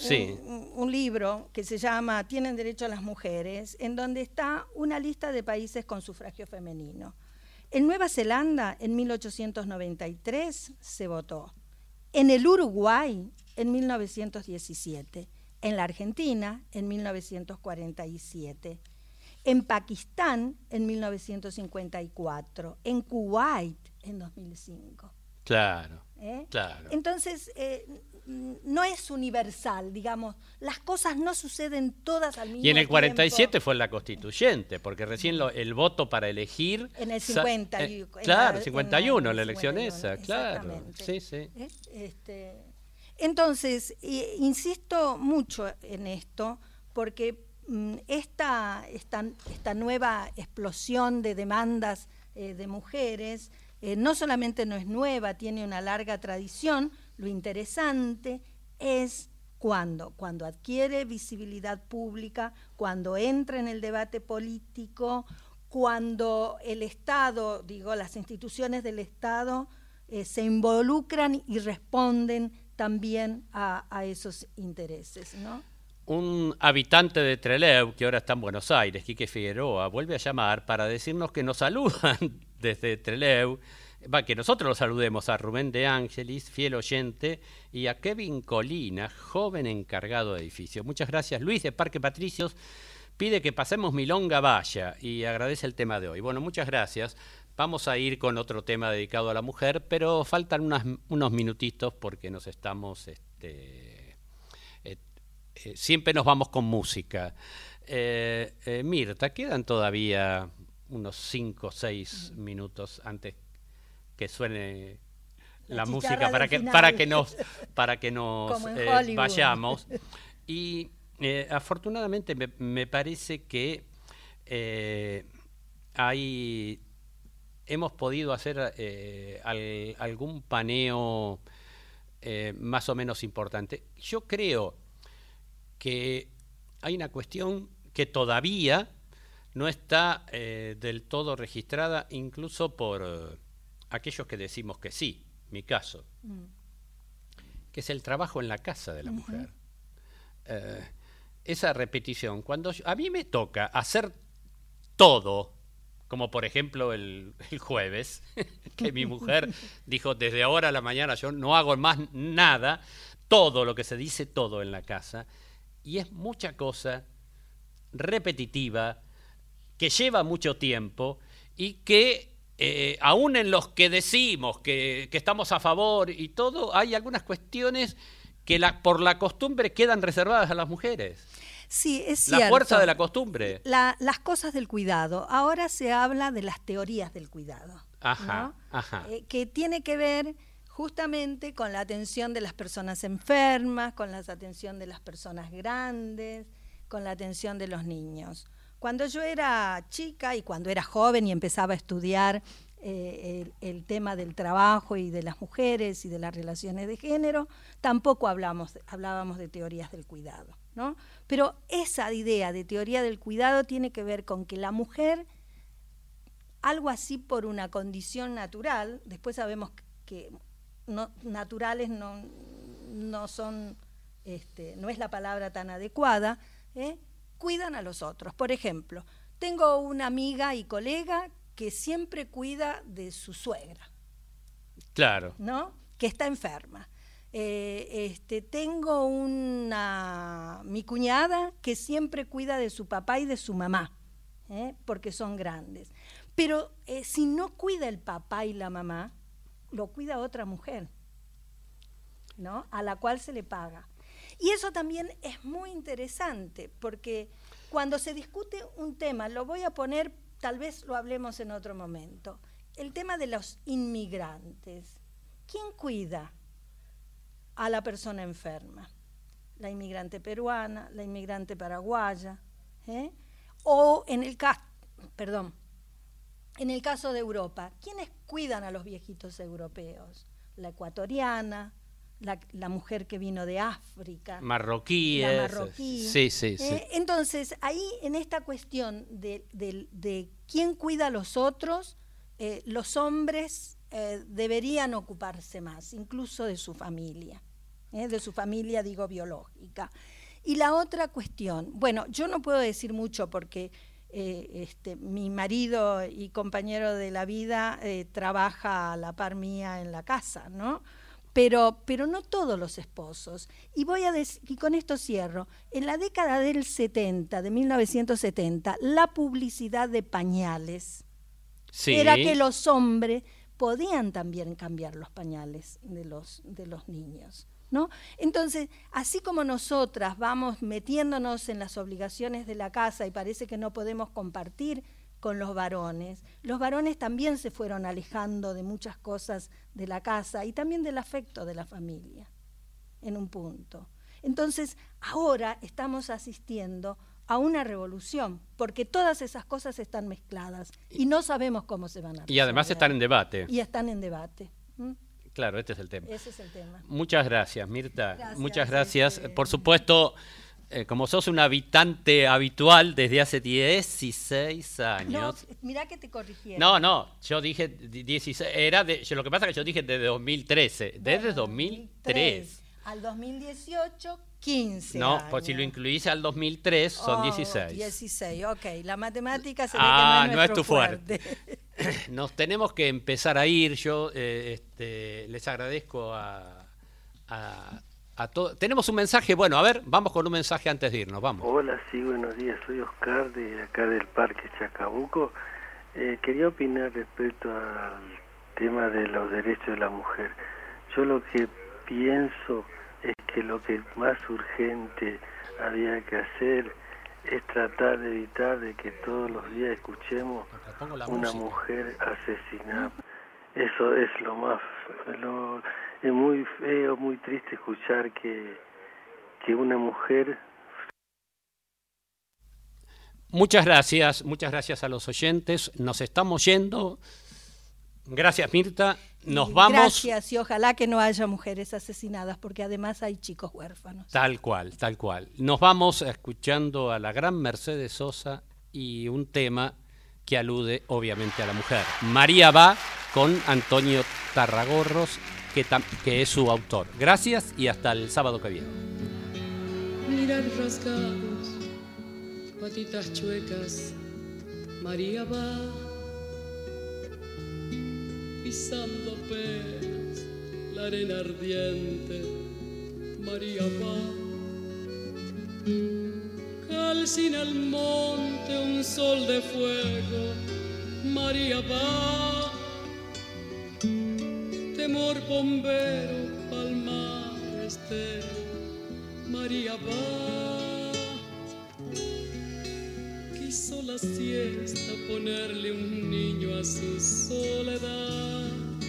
[SPEAKER 1] sí.
[SPEAKER 2] un, un libro que se llama Tienen derecho las mujeres, en donde está una lista de países con sufragio femenino. En Nueva Zelanda, en mil ochocientos noventa y tres, se votó. En el Uruguay, en mil novecientos diecisiete. En la Argentina, en mil novecientos cuarenta y siete. En Pakistán, en mil novecientos cincuenta y cuatro. En Kuwait, en dos mil cinco.
[SPEAKER 1] Claro,
[SPEAKER 2] ¿Eh?
[SPEAKER 1] claro.
[SPEAKER 2] Entonces, eh, no es universal, digamos. Las cosas no suceden todas al mismo tiempo.
[SPEAKER 1] Y en el cuarenta y siete fue la constituyente, porque recién lo, el voto para elegir...
[SPEAKER 2] En el cincuenta.
[SPEAKER 1] Eh,
[SPEAKER 2] en
[SPEAKER 1] claro,
[SPEAKER 2] la,
[SPEAKER 1] cincuenta y uno,
[SPEAKER 2] en
[SPEAKER 1] la elección
[SPEAKER 2] cincuenta y uno,
[SPEAKER 1] esa, claro.
[SPEAKER 2] exactamente.
[SPEAKER 1] Sí, sí.
[SPEAKER 2] ¿Eh? Este, entonces, eh, insisto mucho en esto, porque mm, esta, esta, esta nueva explosión de demandas eh, de mujeres eh, no solamente no es nueva, tiene una larga tradición. Lo interesante es cuando, cuando adquiere visibilidad pública, cuando entra en el debate político, cuando el Estado, digo, las instituciones del Estado eh, se involucran y responden también a, a esos intereses, ¿no?
[SPEAKER 1] Un habitante de Trelew, que ahora está en Buenos Aires, Quique Figueroa, vuelve a llamar para decirnos que nos saludan desde Trelew, va, que nosotros los saludemos a Rubén de Ángelis, fiel oyente, y a Kevin Colina, joven encargado de edificio. Muchas gracias. Luis de Parque Patricios pide que pasemos Milonga Valla y agradece el tema de hoy. Bueno, muchas gracias. Vamos a ir con otro tema dedicado a la mujer, pero faltan unas, unos minutitos porque nos estamos... Este, eh, eh, siempre nos vamos con música. Eh, eh, Mirta, quedan todavía unos cinco o seis minutos antes que suene la, la música para que, para que nos, para que nos eh, vayamos. Y eh, afortunadamente me, me parece que eh, hay, hemos podido hacer eh, al, algún paneo eh, más o menos importante. Yo creo que hay una cuestión que todavía no está eh, del todo registrada, incluso por eh, aquellos que decimos que sí, mi caso, mm. que es el trabajo en la casa de la uh-huh. mujer. Eh, esa repetición, cuando yo, a mí me toca hacer todo, como por ejemplo el, el jueves, que mi mujer dijo, desde ahora a la mañana yo no hago más nada, todo lo que se dice, todo en la casa, y es mucha cosa repetitiva, que lleva mucho tiempo y que eh, aún en los que decimos que, que estamos a favor y todo, hay algunas cuestiones que la, por la costumbre quedan reservadas a las mujeres.
[SPEAKER 2] Sí, es cierto.
[SPEAKER 1] La fuerza de la costumbre.
[SPEAKER 2] La, las cosas del cuidado. Ahora se habla de las teorías del cuidado.
[SPEAKER 1] Ajá,
[SPEAKER 2] ¿no?
[SPEAKER 1] ajá.
[SPEAKER 2] Eh, que tiene que ver justamente con la atención de las personas enfermas, con la atención de las personas grandes, con la atención de los niños. Cuando yo era chica y cuando era joven y empezaba a estudiar eh, el, el tema del trabajo y de las mujeres y de las relaciones de género, tampoco hablamos, hablábamos de teorías del cuidado, ¿no? Pero esa idea de teoría del cuidado tiene que ver con que la mujer, algo así por una condición natural, después sabemos que no, naturales no, no son, este, no es la palabra tan adecuada, ¿eh? cuidan a los otros. Por ejemplo, tengo una amiga y colega que siempre cuida de su suegra.
[SPEAKER 1] Claro.
[SPEAKER 2] ¿No? Que está enferma. Eh, este, tengo una mi cuñada que siempre cuida de su papá y de su mamá, ¿eh? porque son grandes. Pero eh, si no cuida el papá y la mamá, lo cuida otra mujer, ¿no? A la cual se le paga. Y eso también es muy interesante, porque cuando se discute un tema, lo voy a poner, tal vez lo hablemos en otro momento, el tema de los inmigrantes. ¿Quién cuida a la persona enferma? La inmigrante peruana, la inmigrante paraguaya, ¿eh? O en el caso, perdón, en el caso de Europa, ¿quiénes cuidan a los viejitos europeos? La ecuatoriana, La, la mujer que vino de África,
[SPEAKER 1] marroquíes,
[SPEAKER 2] la marroquí.
[SPEAKER 1] Sí, sí, sí.
[SPEAKER 2] Eh, entonces, ahí en esta cuestión de, de, de quién cuida a los otros, eh, los hombres eh, deberían ocuparse más, incluso de su familia. ¿eh? De su familia, digo, biológica. Y la otra cuestión, bueno, yo no puedo decir mucho porque eh, este, mi marido y compañero de la vida eh, trabaja a la par mía en la casa, ¿no? Pero, pero no todos los esposos. Y voy a decir, y con esto cierro, en la década del setenta, de mil novecientos setenta, la publicidad de pañales sí. era que los hombres podían también cambiar los pañales de los, de los niños, ¿no? Entonces, así como nosotras vamos metiéndonos en las obligaciones de la casa y parece que no podemos compartir con los varones, los varones también se fueron alejando de muchas cosas de la casa y también del afecto de la familia, en un punto. Entonces, ahora estamos asistiendo a una revolución, porque todas esas cosas están mezcladas y no sabemos cómo se van a resolver.
[SPEAKER 1] Y además están en debate.
[SPEAKER 2] Y están en debate. ¿Mm?
[SPEAKER 1] Claro, este es el tema.
[SPEAKER 2] Ese es el tema.
[SPEAKER 1] Muchas gracias, Mirta.
[SPEAKER 2] Gracias,
[SPEAKER 1] Muchas gracias.
[SPEAKER 2] este...
[SPEAKER 1] Por supuesto, eh, como sos un habitante habitual desde hace dieciséis años.
[SPEAKER 2] No, mirá que te corrigieron.
[SPEAKER 1] No, no, yo dije dieciséis, era de, yo, lo que pasa es que yo dije desde dos mil trece, desde bueno, dos mil tres.
[SPEAKER 2] Al dos mil dieciocho, quince
[SPEAKER 1] No,
[SPEAKER 2] años.
[SPEAKER 1] pues si lo incluís al dos mil tres son
[SPEAKER 2] oh,
[SPEAKER 1] dieciséis.
[SPEAKER 2] dieciséis, ok. La matemática se ve
[SPEAKER 1] ah,
[SPEAKER 2] que no es,
[SPEAKER 1] no es tu
[SPEAKER 2] fuerte.
[SPEAKER 1] fuerte. Nos tenemos que empezar a ir. Yo eh, este, les agradezco a, a, a todos. Tenemos un mensaje, bueno, a ver, vamos con un mensaje antes de irnos, vamos.
[SPEAKER 15] Hola, sí, buenos días. Soy Oscar de acá del Parque Chacabuco. Eh, quería opinar respecto al tema de los derechos de la mujer. Yo lo que pienso es que lo que más urgente había que hacer es tratar de evitar de que todos los días escuchemos una música. Mujer asesinada. Eso es lo más, lo, es muy feo, muy triste escuchar que, que una mujer...
[SPEAKER 1] Muchas gracias, muchas gracias a los oyentes. Nos estamos yendo. Gracias, Mirta. Nos vamos.
[SPEAKER 2] Gracias, y ojalá que no haya mujeres asesinadas, porque además hay chicos huérfanos.
[SPEAKER 1] Tal cual, tal cual. Nos vamos escuchando a la gran Mercedes Sosa y un tema que alude obviamente a la mujer. María va con Antonio Tarragorros, que, que es su autor. Gracias y hasta el sábado que viene.
[SPEAKER 16] Mirar rasgados, patitas chuecas, María va pisando apenas la arena ardiente, María va. Calcina el monte un sol de fuego, María va. Temor bombero, palmar estero, María va. Quiso la siesta ponerle un niño a su soledad,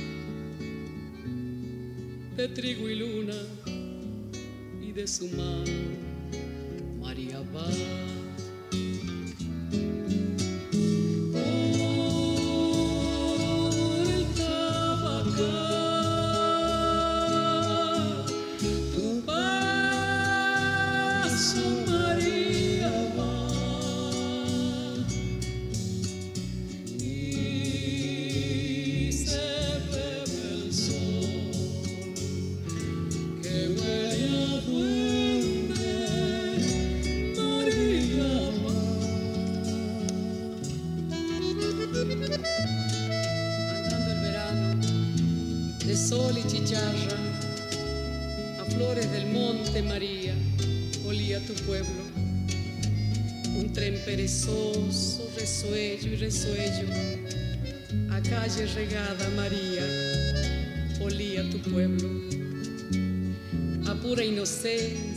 [SPEAKER 16] de trigo y luna y de su mano María va. Por el Tabacal, tu paso María va. Sol y chicharra, a flores del monte María, olía tu pueblo. Un tren perezoso, resuello y resuello, a calle regada María, olía tu pueblo. A pura inocencia